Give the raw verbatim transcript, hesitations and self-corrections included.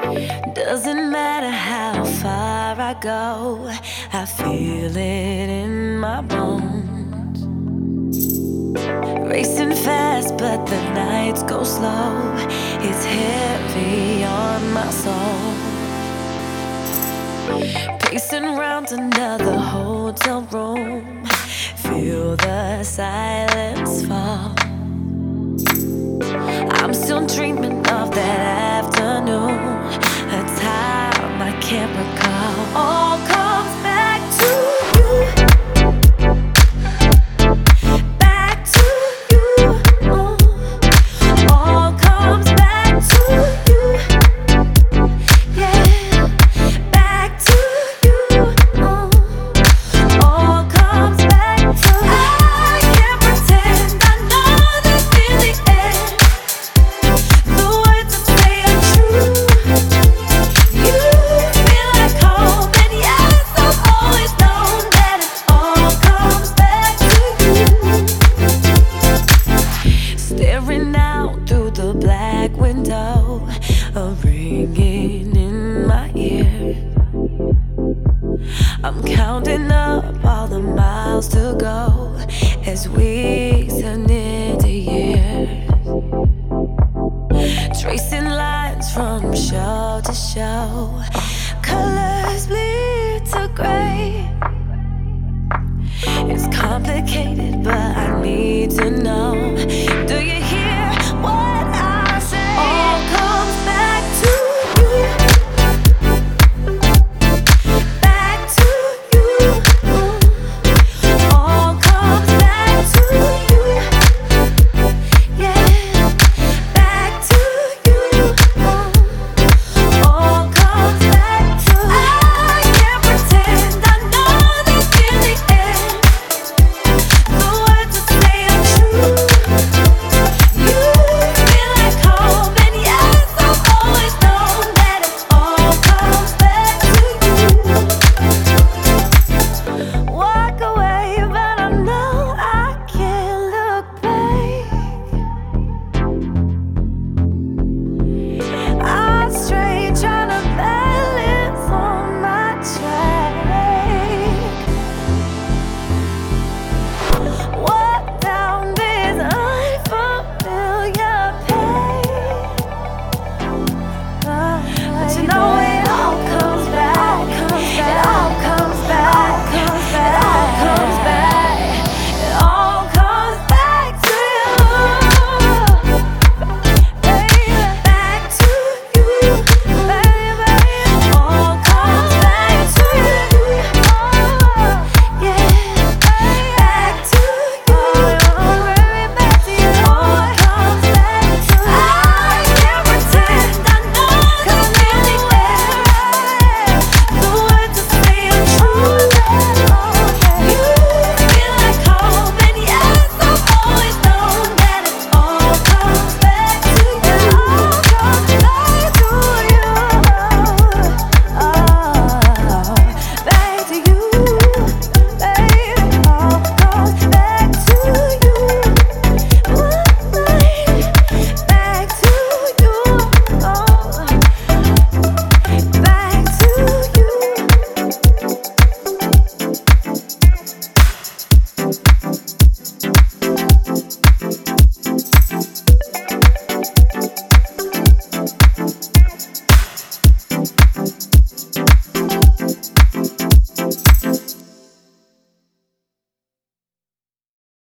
Doesn't matter how far I go, I feel it in my bones. Racing fast, but the nights go slow. It's heavy on my soul. Pacing round another hotel room, feel the silence fall. I'm still dreaming of that afternoon, a time I can't recall. All comes back to you, back to you. All comes back to you, yeah, back to you. All comes back to you. I can't pretend I know this in the end. The words I say are true. You feel like home, and yes, I've always known that it all comes back to you. Staring out through the black window, a ringing in my ear. I'm counting up all the miles to go as weeks turn into years. Tracing lines from show to show,